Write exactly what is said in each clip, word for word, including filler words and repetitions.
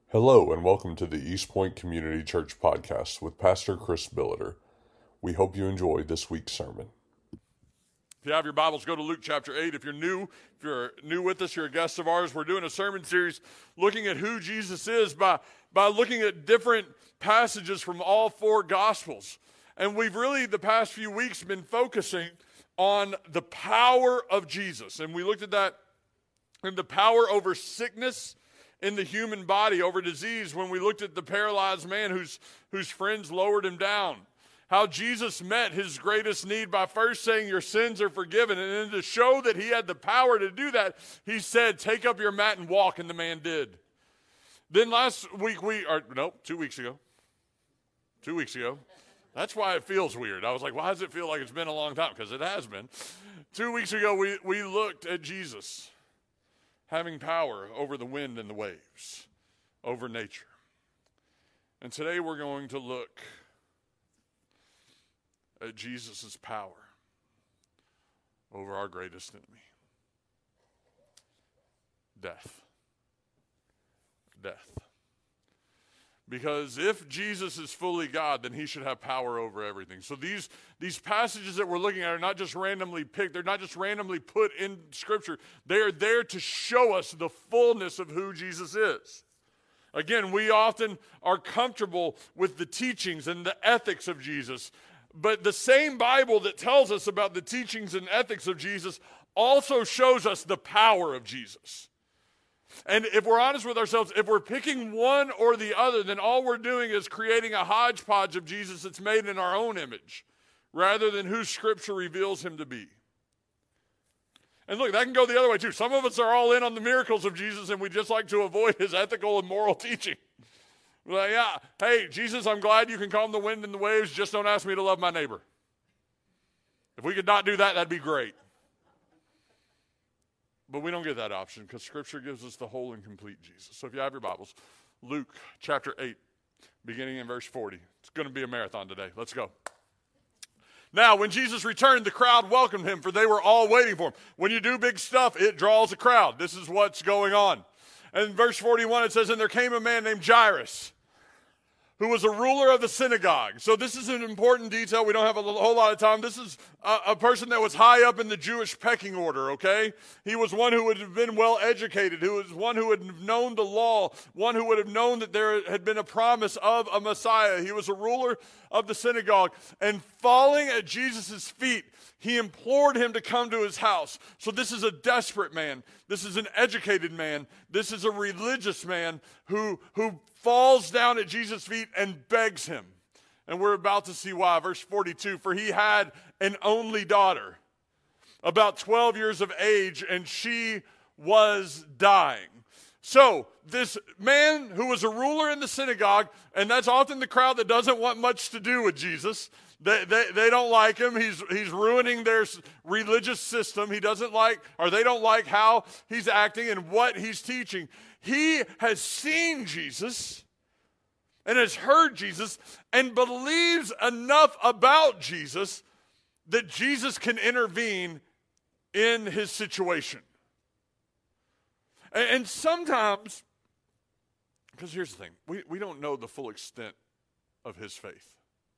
Hello and welcome to the East Point Community Church podcast with Pastor Chris Billiter. We hope you enjoy this week's sermon. If you have your Bibles, go to Luke chapter eight. If you're new, if you're new with us, you're a guest of ours. We're doing a sermon series looking at who Jesus is by, by looking at different passages from all four Gospels. And we've really, the past few weeks, been focusing on the power of Jesus. And we looked at that and the power over sickness in the human body, over disease, when we looked at the paralyzed man whose, whose friends lowered him down. How Jesus met his greatest need by first saying, your sins are forgiven. And then to show that he had the power to do that, he said, take up your mat and walk, and the man did. Then last week, we, or no, two weeks ago, two weeks ago, that's why it feels weird. I was like, why does it feel like it's been a long time? Because it has been. Two weeks ago, we, we looked at Jesus having power over the wind and the waves, over nature. And today we're going to look at Jesus' power over our greatest enemy, death. Death. Because if Jesus is fully God, then he should have power over everything. So these, these passages that we're looking at are not just randomly picked. They're not just randomly put in Scripture. They are there to show us the fullness of who Jesus is. Again, we often are comfortable with the teachings and the ethics of Jesus. But the same Bible that tells us about the teachings and ethics of Jesus also shows us the power of Jesus. And if we're honest with ourselves, if we're picking one or the other, then all we're doing is creating a hodgepodge of Jesus that's made in our own image, rather than who Scripture reveals him to be. And look, that can go the other way too. Some of us are all in on the miracles of Jesus, and we just like to avoid his ethical and moral teaching. We're like, yeah, hey, Jesus, I'm glad you can calm the wind and the waves, just don't ask me to love my neighbor. If we could not do that, that'd be great. But we don't get that option because Scripture gives us the whole and complete Jesus. So if you have your Bibles, Luke chapter eight, beginning in verse forty. It's going to be a marathon today. Let's go. Now, when Jesus returned, the crowd welcomed him, for they were all waiting for him. When you do big stuff, it draws a crowd. This is what's going on. And in verse forty-one, it says, and there came a man named Jairus, who was a ruler of the synagogue. So this is an important detail. We don't have a whole lot of time. This is a, a person that was high up in the Jewish pecking order, okay? He was one who would have been well educated, who was one who would have known the law, one who would have known that there had been a promise of a Messiah. He was a ruler of the synagogue. And falling at Jesus' feet, he implored him to come to his house. So this is a desperate man. This is an educated man. This is a religious man who, who falls down at Jesus' feet and begs him. And we're about to see why. Verse forty-two, for he had an only daughter, about twelve years of age, and she was dying. So this man who was a ruler in the synagogue, and that's often the crowd that doesn't want much to do with Jesus. They, they, they don't like him. He's, he's ruining their religious system. He doesn't like, or they don't like how he's acting and what he's teaching. He has seen Jesus and has heard Jesus and believes enough about Jesus that Jesus can intervene in his situation. And, and sometimes, because here's the thing, we, we don't know the full extent of his faith.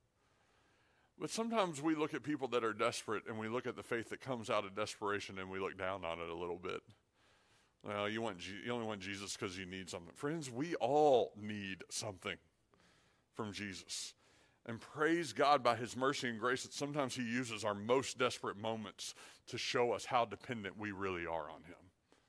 But sometimes we look at people that are desperate and we look at the faith that comes out of desperation and we look down on it a little bit. Well, you want you only want Jesus because you need something. Friends, we all need something from Jesus. And praise God by his mercy and grace that sometimes he uses our most desperate moments to show us how dependent we really are on him.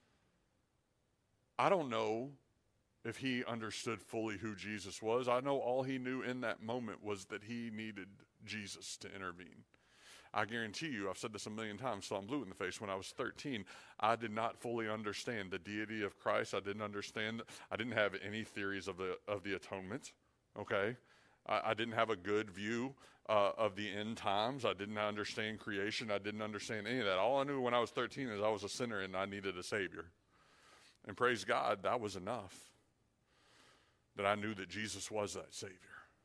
I don't know if he understood fully who Jesus was. I know all he knew in that moment was that he needed Jesus to intervene. I guarantee you, I've said this a million times, so I'm blue in the face. When I was thirteen, I did not fully understand the deity of Christ. I didn't understand, I didn't have any theories of the of the atonement, okay? I, I didn't have a good view uh, of the end times. I didn't understand creation. I didn't understand any of that. All I knew when I was thirteen is I was a sinner and I needed a Savior. And praise God, that was enough, that I knew that Jesus was that Savior.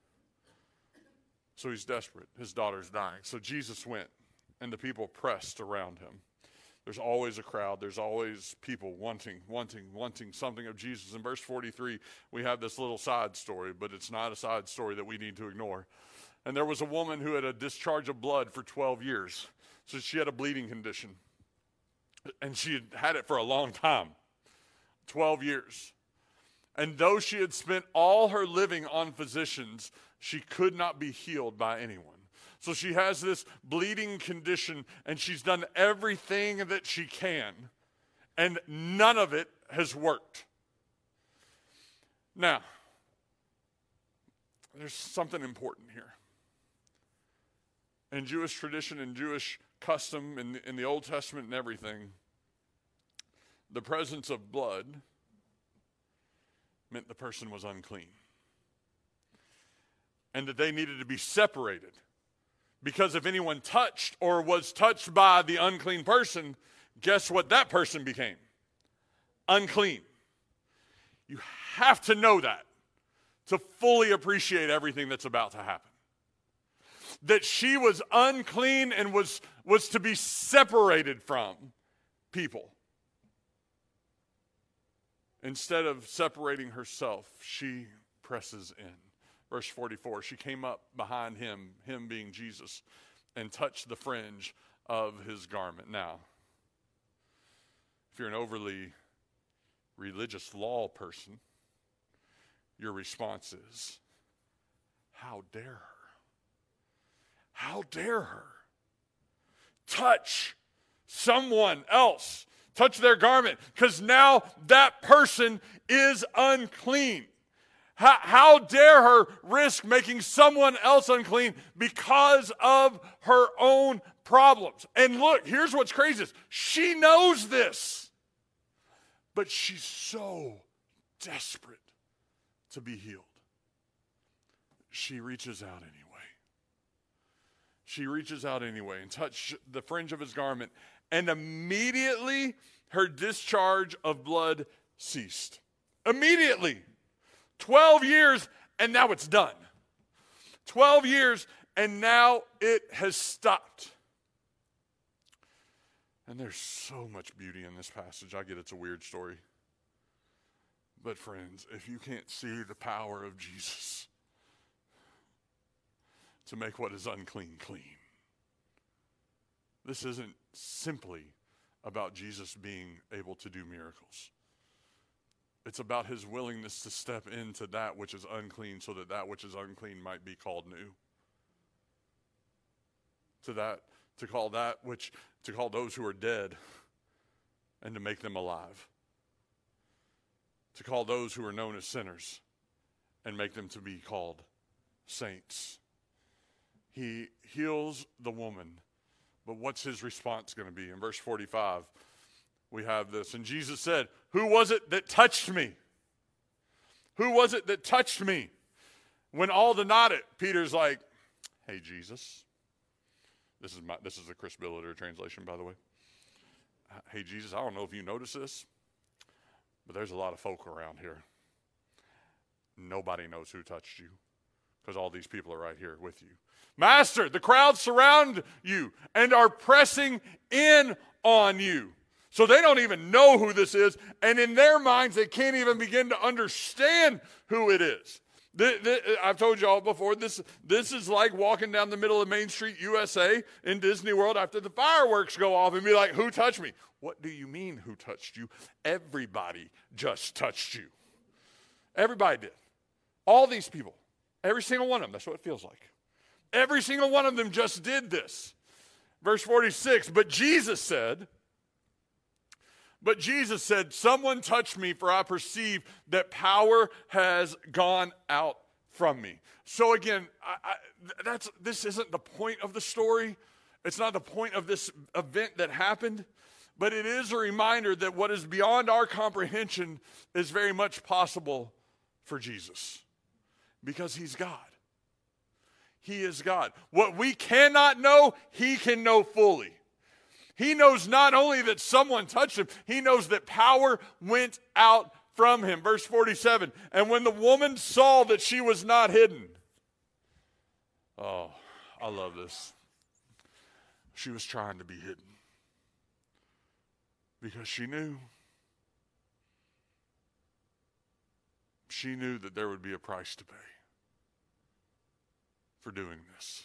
So he's desperate. His daughter's dying. So Jesus went, and the people pressed around him. There's always a crowd. There's always people wanting, wanting, wanting something of Jesus. In verse forty-three, we have this little side story, but it's not a side story that we need to ignore. And there was a woman who had a discharge of blood for twelve years. So she had a bleeding condition. And she had had it for a long time, twelve years. And though she had spent all her living on physicians, she could not be healed by anyone. So she has this bleeding condition, and she's done everything that she can, and none of it has worked. Now, there's something important here. In Jewish tradition and Jewish custom, in the, in the Old Testament and everything, the presence of blood meant the person was unclean. And that they needed to be separated. Because if anyone touched or was touched by the unclean person, guess what that person became? Unclean. You have to know that to fully appreciate everything that's about to happen. That she was unclean and was, was to be separated from people. Instead of separating herself, she presses in. Verse forty-four, she came up behind him, him being Jesus, and touched the fringe of his garment. Now, if you're an overly religious law person, your response is, how dare her? How dare her touch someone else, touch their garment, because now that person is unclean. How, how dare her risk making someone else unclean because of her own problems? And look, here's what's crazy. She knows this, but she's so desperate to be healed. She reaches out anyway. She reaches out anyway and touched the fringe of his garment, and immediately her discharge of blood ceased. Immediately. Twelve years, and now it's done. Twelve years, and now it has stopped. And there's so much beauty in this passage. I get it's a weird story. But friends, if you can't see the power of Jesus to make what is unclean clean, this isn't simply about Jesus being able to do miracles. It's about his willingness to step into that which is unclean so that that which is unclean might be called new. To that, to call that which, to call those who are dead and to make them alive. To call those who are known as sinners and make them to be called saints. He heals the woman, but what's his response going to be? In verse forty-five, we have this. And Jesus said, who was it that touched me? Who was it that touched me? When all denied it, Peter's like, hey, Jesus. This is my this is the Chris Billiter translation, by the way. Hey, Jesus, I don't know if you notice this, but there's a lot of folk around here. Nobody knows who touched you because all these people are right here with you. Master, the crowd surround you and are pressing in on you. So they don't even know who this is, and in their minds, they can't even begin to understand who it is. The, the, I've told you all before, this, this is like walking down the middle of Main Street, U S A, in Disney World after the fireworks go off and be like, who touched me? What do you mean, who touched you? Everybody just touched you. Everybody did. All these people, every single one of them, that's what it feels like. Every single one of them just did this. Verse forty-six, but Jesus said, But Jesus said, someone touched me, for I perceive that power has gone out from me. So again, I, I, that's this isn't the point of the story. It's not the point of this event that happened. But it is a reminder that what is beyond our comprehension is very much possible for Jesus. Because he's God. He is God. What we cannot know, he can know fully. He knows not only that someone touched him, he knows that power went out from him. Verse forty-seven, and when the woman saw that she was not hidden. Oh, I love this. She was trying to be hidden. Because she knew. She knew that there would be a price to pay for doing this.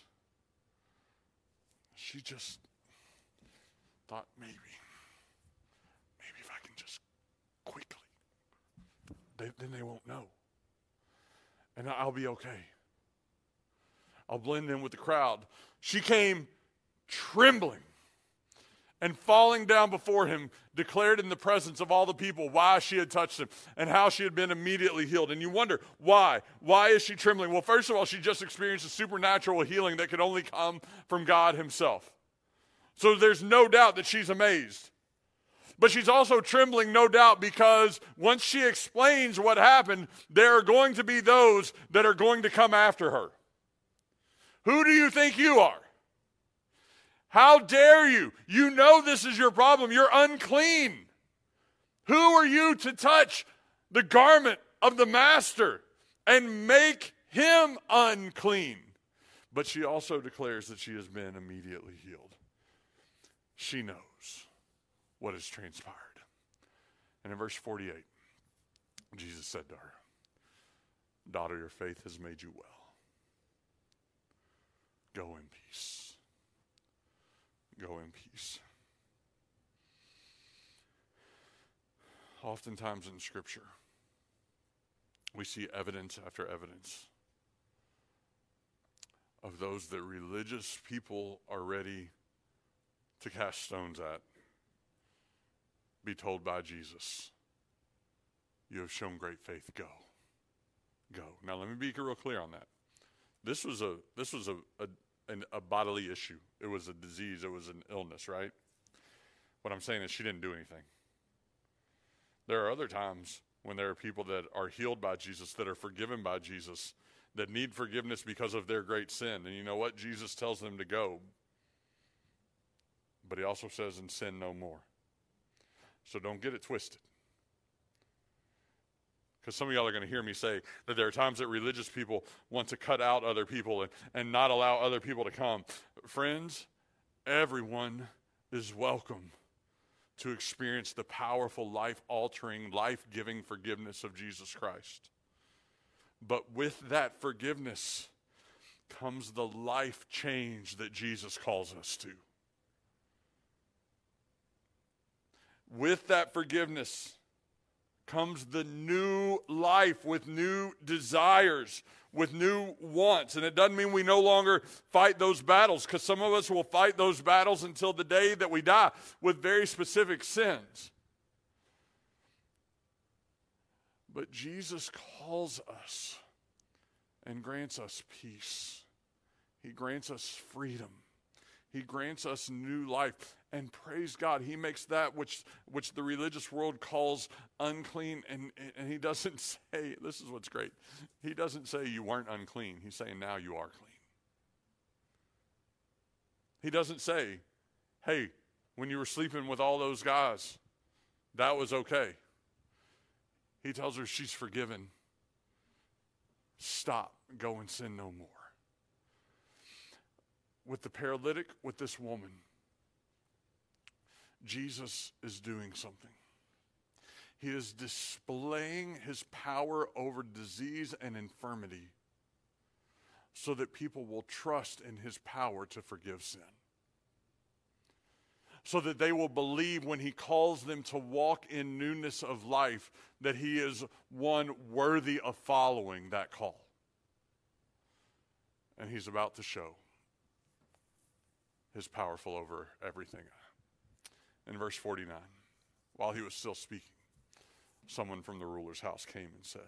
She just thought, maybe, maybe if I can just quickly, they, then they won't know. And I'll be okay. I'll blend in with the crowd. She came trembling and falling down before him, declared in the presence of all the people why she had touched him and how she had been immediately healed. And you wonder, why? Why is she trembling? Well, first of all, she just experienced a supernatural healing that could only come from God himself. So there's no doubt that she's amazed. But she's also trembling, no doubt, because once she explains what happened, there are going to be those that are going to come after her. Who do you think you are? How dare you? You know this is your problem. You're unclean. Who are you to touch the garment of the master and make him unclean? But she also declares that she has been immediately healed. She knows what has transpired. And in verse forty-eight, Jesus said to her, "Daughter, your faith has made you well. Go in peace." Go in peace. Oftentimes in Scripture, we see evidence after evidence of those that religious people are ready to cast stones at, be told by Jesus, "You have shown great faith, go. Go." Now let me be real clear on that. This was a this was a, a An, a bodily issue. It was a disease. It was an illness, right? What I'm saying is she didn't do anything. There are other times when there are people that are healed by Jesus, that are forgiven by Jesus, that need forgiveness because of their great sin. And you know what? Jesus tells them to go. But he also says, "And sin no more." So don't get it twisted. Because some of y'all are going to hear me say that there are times that religious people want to cut out other people and, and not allow other people to come. Friends, everyone is welcome to experience the powerful, life-altering, life-giving forgiveness of Jesus Christ. But with that forgiveness comes the life change that Jesus calls us to. With that forgiveness comes the new life with new desires, with new wants. And it doesn't mean we no longer fight those battles, because some of us will fight those battles until the day that we die with very specific sins. But Jesus calls us and grants us peace. He grants us freedom. He grants us new life. And praise God, he makes that which which the religious world calls unclean. And, and he doesn't say, this is what's great, he doesn't say you weren't unclean. He's saying now you are clean. He doesn't say, hey, when you were sleeping with all those guys, that was okay. He tells her she's forgiven. Stop, go and sin no more. With the paralytic, with this woman, Jesus is doing something. He is displaying his power over disease and infirmity so that people will trust in his power to forgive sin. So that they will believe when he calls them to walk in newness of life that he is one worthy of following that call. And he's about to show his powerful over everything. In verse forty-nine, while he was still speaking, someone from the ruler's house came and said,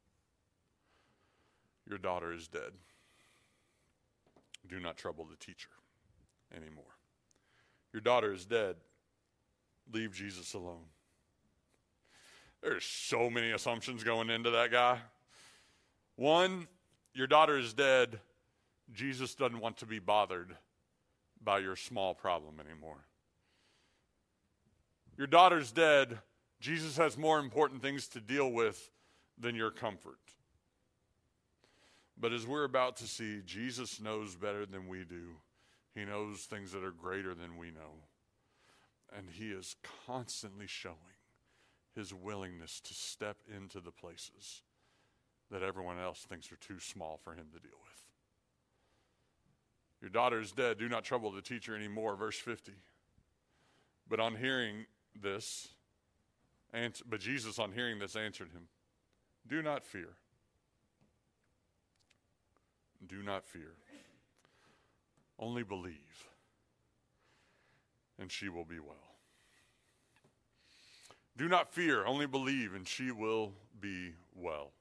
your daughter is dead. Do not trouble the teacher anymore. Your daughter is dead. Leave Jesus alone. There's so many assumptions going into that guy. One, your daughter is dead. Jesus doesn't want to be bothered by your small problem anymore. Your daughter's dead. Jesus has more important things to deal with than your comfort. But as we're about to see, Jesus knows better than we do. He knows things that are greater than we know. And he is constantly showing his willingness to step into the places that everyone else thinks are too small for him to deal with. Your daughter is dead. Do not trouble the teacher anymore. Verse fifty. But on hearing this, ans- but Jesus on hearing this answered him, do not fear. Do not fear. Only believe, and she will be well. Do not fear, only believe, and she will be well.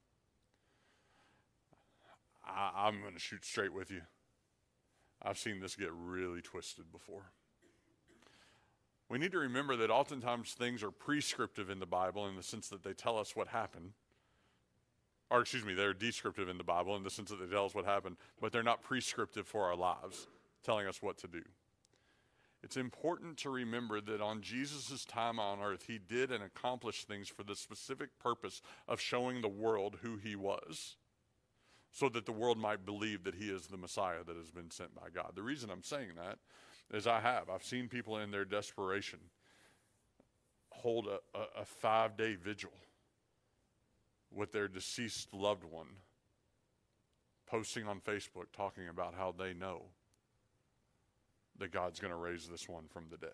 I, I'm going to shoot straight with you. I've seen this get really twisted before. We need to remember that oftentimes things are prescriptive in the Bible in the sense that they tell us what happened. Or excuse me, they're descriptive in the Bible in the sense that they tell us what happened, but they're not prescriptive for our lives, telling us what to do. It's important to remember that on Jesus' time on earth, he did and accomplished things for the specific purpose of showing the world who he was, so that the world might believe that he is the Messiah that has been sent by God. The reason I'm saying that is I have. I've seen people in their desperation hold a, a, a five-day vigil with their deceased loved one, posting on Facebook talking about how they know that God's going to raise this one from the dead.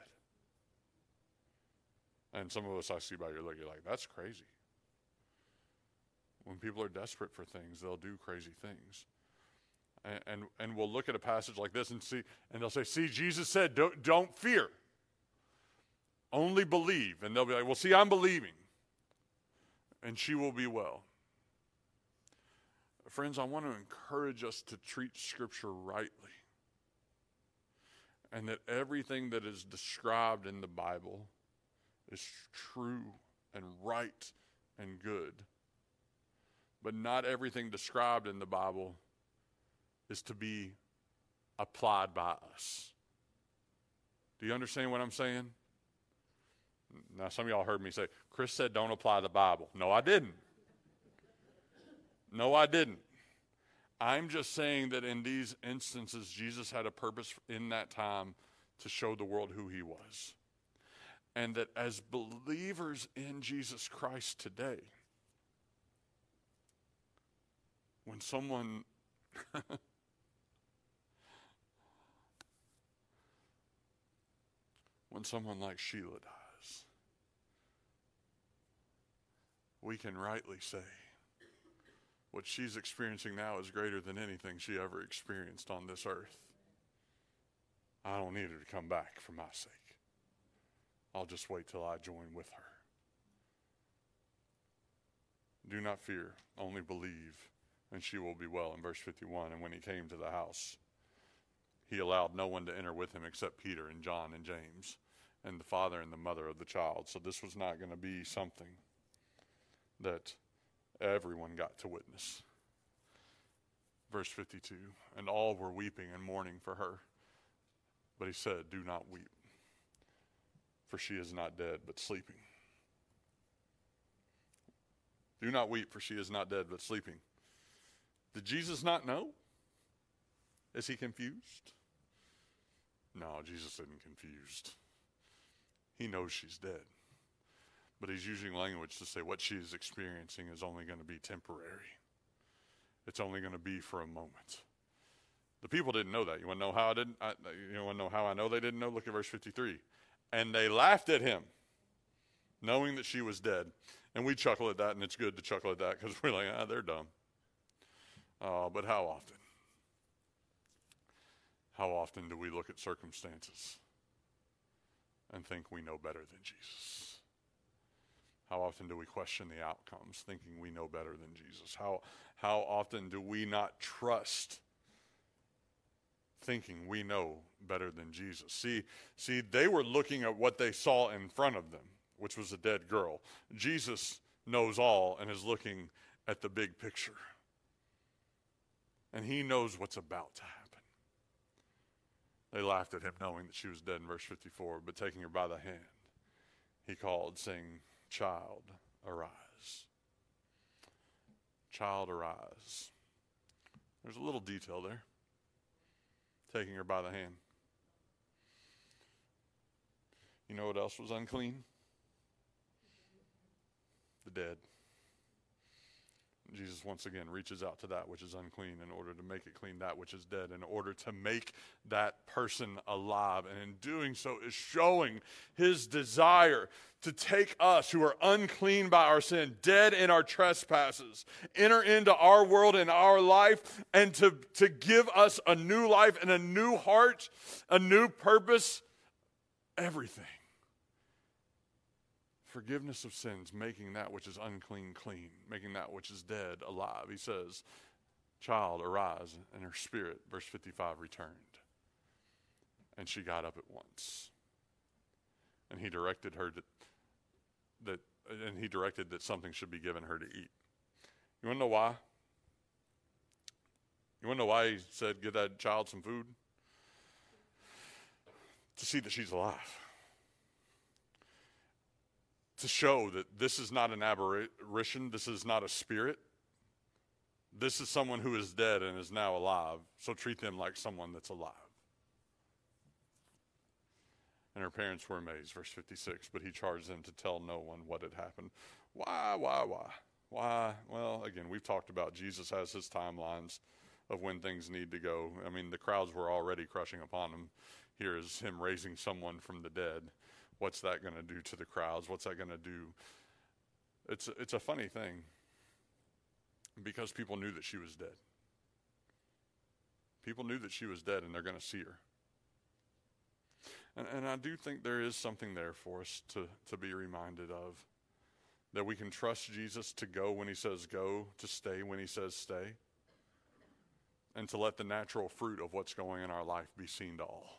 And some of us I see by your look, you're like, that's crazy. When people are desperate for things, they'll do crazy things. And, and and we'll look at a passage like this and see, and they'll say, see, Jesus said, don't, don't fear. Only believe. And they'll be like, well, see, I'm believing. And she will be well. Friends, I want to encourage us to treat Scripture rightly. And that everything that is described in the Bible is true and right and good. But not everything described in the Bible is to be applied by us. Do you understand what I'm saying? Now, some of y'all heard me say, Chris said don't apply the Bible. No, I didn't. No, I didn't. I'm just saying that in these instances, Jesus had a purpose in that time to show the world who he was. And that as believers in Jesus Christ today, when someone when someone like Sheila dies, we can rightly say what she's experiencing now is greater than anything she ever experienced on this earth. I don't need her to come back for my sake. I'll just wait till I join with her. Do not fear, only believe, and she will be well. In verse fifty-one, and when he came to the house, he allowed no one to enter with him except Peter and John and James and the father and the mother of the child. So this was not going to be something that everyone got to witness. Verse fifty-two, and all were weeping and mourning for her. But he said, do not weep, for she is not dead, but sleeping. Do not weep, for she is not dead, but sleeping. Did Jesus not know? Is he confused? No, Jesus isn't confused. He knows she's dead. But he's using language to say what she is experiencing is only going to be temporary. It's only going to be for a moment. The people didn't know that. You want to know how I didn't? I, you want to know how I know they didn't know? Look at verse fifty-three. And they laughed at him, knowing that she was dead. And we chuckle at that, and it's good to chuckle at that because we're like, ah, they're dumb. Uh, but how often? How often do we look at circumstances and think we know better than Jesus? How often do we question the outcomes, thinking we know better than Jesus? How, how often do we not trust, thinking we know better than Jesus? See, see, they were looking at what they saw in front of them, which was a dead girl. Jesus knows all and is looking at the big picture. And he knows what's about to happen. They laughed at him, knowing that she was dead in verse fifty-four, but taking her by the hand, he called, saying, child, arise. Child, arise. There's a little detail there. Taking her by the hand. You know what else was unclean? The dead. Jesus once again reaches out to that which is unclean in order to make it clean that which is dead, in order to make that person alive. And in doing so is showing his desire to take us who are unclean by our sin, dead in our trespasses, enter into our world and our life, and to, to give us a new life and a new heart, a new purpose, everything. Forgiveness of sins, making that which is unclean clean, making that which is dead alive. He says, child, arise, and her spirit, verse fifty-five, returned. And she got up at once. And he directed her to, that, and he directed that something should be given her to eat. You want to know why? You want to know why he said, give that child some food? To see that she's alive. To show that this is not an aberration, this is not a spirit. This is someone who is dead and is now alive, so treat them like someone that's alive. And her parents were amazed, verse fifty-six, but he charged them to tell no one what had happened. Why, why, why? Why? Well, again, we've talked about Jesus has his timelines of when things need to go. I mean, the crowds were already crushing upon him. Here is him raising someone from the dead. What's that going to do to the crowds? What's that going to do? It's, it's a funny thing because people knew that she was dead. People knew that she was dead and they're going to see her. And, and I do think there is something there for us to, to be reminded of, that we can trust Jesus to go when he says go, to stay when he says stay, and to let the natural fruit of what's going in our life be seen to all.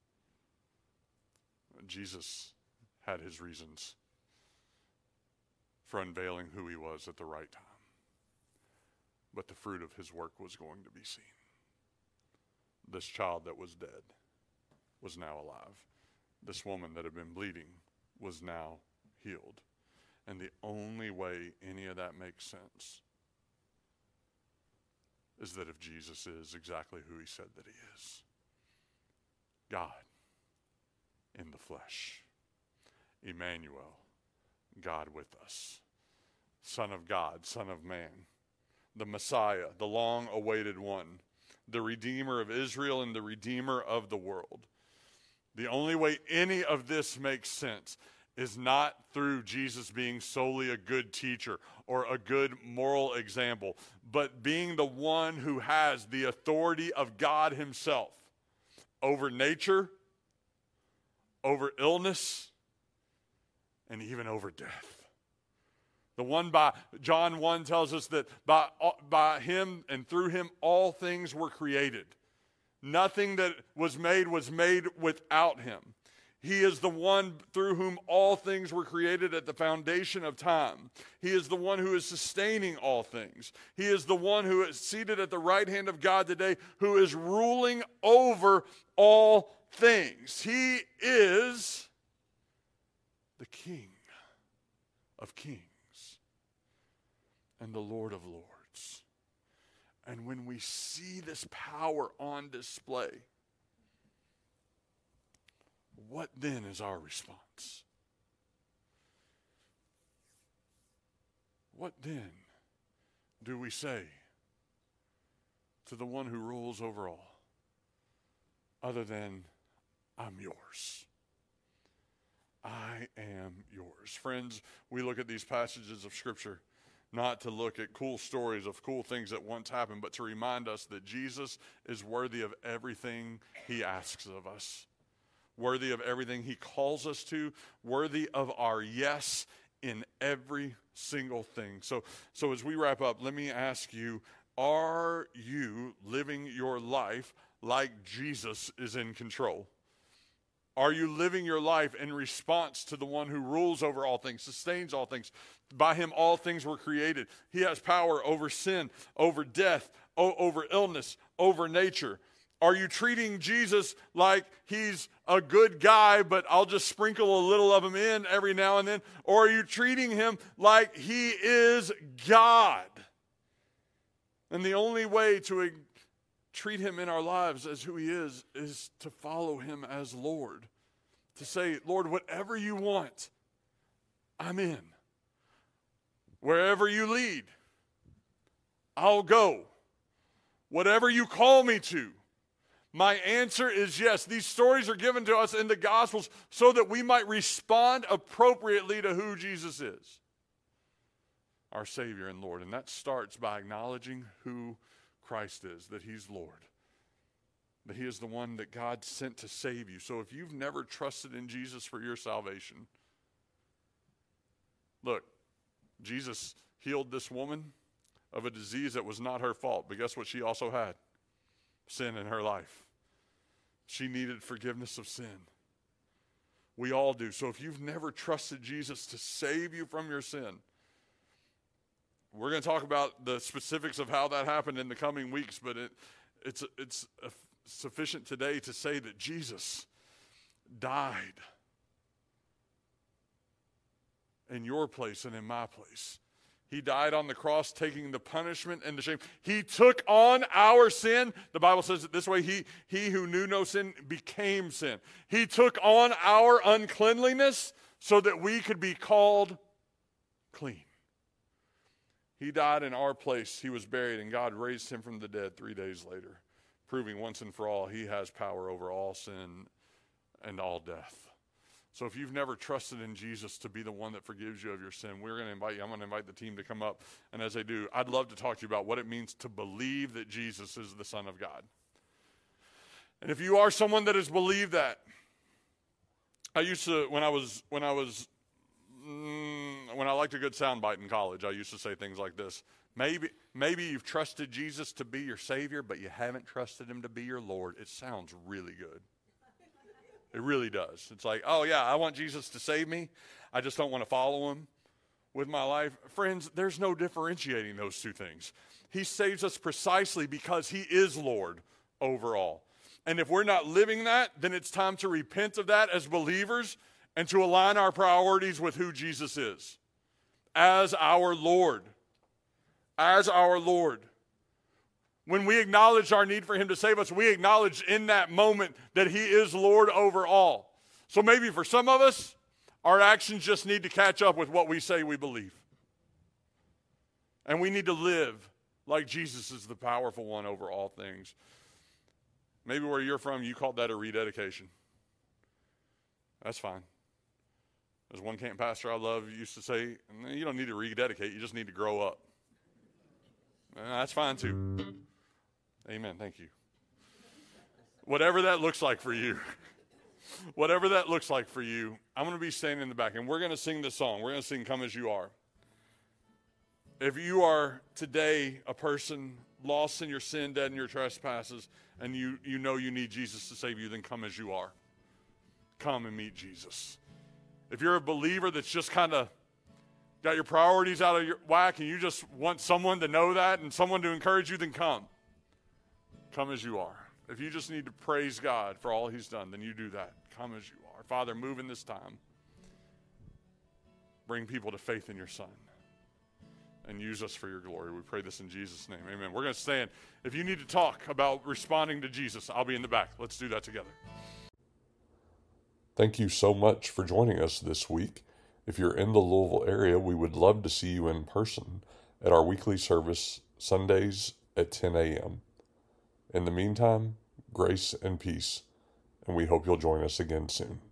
Jesus had his reasons for unveiling who he was at the right time. But the fruit of his work was going to be seen. This child that was dead was now alive. This woman that had been bleeding was now healed. And the only way any of that makes sense is that if Jesus is exactly who he said that he is. God in the flesh. Emmanuel, God with us. Son of God, Son of Man. The Messiah, the long-awaited one. The Redeemer of Israel and the Redeemer of the world. The only way any of this makes sense is not through Jesus being solely a good teacher or a good moral example, but being the one who has the authority of God himself over nature, over illness, and even over death. The one by, John one tells us that by, by him and through him all things were created. Nothing that was made was made without him. He is the one through whom all things were created at the foundation of time. He is the one who is sustaining all things. He is the one who is seated at the right hand of God today, who is ruling over all things. He is the King of kings and the Lord of lords. And when we see this power on display, what then is our response? What then do we say to the one who rules over all, other than, I'm yours? I am yours. Friends, we look at these passages of Scripture not to look at cool stories of cool things that once happened, but to remind us that Jesus is worthy of everything he asks of us. Worthy of everything he calls us to, worthy of our yes in every single thing. So, so as we wrap up, let me ask you, are you living your life like Jesus is in control? Are you living your life in response to the one who rules over all things, sustains all things? By him all things were created. He has power over sin, over death, o- over illness, over nature. Are you treating Jesus like he's a good guy, but I'll just sprinkle a little of him in every now and then? Or are you treating him like he is God? And the only way to treat him in our lives as who he is is to follow him as Lord, to say, Lord, whatever you want, I'm in. Wherever you lead, I'll go. Whatever you call me to, my answer is yes. These stories are given to us in the Gospels so that we might respond appropriately to who Jesus is, our Savior and Lord. And that starts by acknowledging who Christ is, that he's Lord, that he is the one that God sent to save you. So if you've never trusted in Jesus for your salvation, look, Jesus healed this woman of a disease that was not her fault. But guess what she also had? Sin in her life. She needed forgiveness of sin. We all do. So if you've never trusted Jesus to save you from your sin, we're going to talk about the specifics of how that happened in the coming weeks, but it, it's, it's sufficient today to say that Jesus died in your place and in my place. He died on the cross, taking the punishment and the shame. He took on our sin. The Bible says it this way, he, he who knew no sin became sin. He took on our uncleanliness so that we could be called clean. He died in our place. He was buried, and God raised him from the dead three days later, proving once and for all he has power over all sin and all death. So if you've never trusted in Jesus to be the one that forgives you of your sin, we're going to invite you. I'm going to invite the team to come up. And as they do, I'd love to talk to you about what it means to believe that Jesus is the Son of God. And if you are someone that has believed that, I used to, when I was, when I was, mm, when I liked a good soundbite in college, I used to say things like this. Maybe, maybe you've trusted Jesus to be your Savior, but you haven't trusted him to be your Lord. It sounds really good. It really does. It's like, oh yeah, I want Jesus to save me. I just don't want to follow him with my life. Friends, there's no differentiating those two things. He saves us precisely because he is Lord over all. And if we're not living that, then it's time to repent of that as believers and to align our priorities with who Jesus is. As our Lord. As our Lord. When we acknowledge our need for him to save us, we acknowledge in that moment that he is Lord over all. So maybe for some of us, our actions just need to catch up with what we say we believe. And we need to live like Jesus is the powerful one over all things. Maybe where you're from, you called that a rededication. That's fine. There's one camp pastor I love used to say, you don't need to rededicate, you just need to grow up. And that's fine too. Amen. Thank you. Whatever that looks like for you, whatever that looks like for you, I'm going to be standing in the back, and we're going to sing this song. We're going to sing Come As You Are. If you are today a person lost in your sin, dead in your trespasses, and you, you know you need Jesus to save you, then come as you are. Come and meet Jesus. If you're a believer that's just kind of got your priorities out of your whack and you just want someone to know that and someone to encourage you, then come. Come as you are. If you just need to praise God for all he's done, then you do that. Come as you are. Father, move in this time. Bring people to faith in your Son. And use us for your glory. We pray this in Jesus' name. Amen. We're going to stand. If you need to talk about responding to Jesus, I'll be in the back. Let's do that together. Thank you so much for joining us this week. If you're in the Louisville area, we would love to see you in person at our weekly service Sundays at ten a.m. In the meantime, grace and peace, and we hope you'll join us again soon.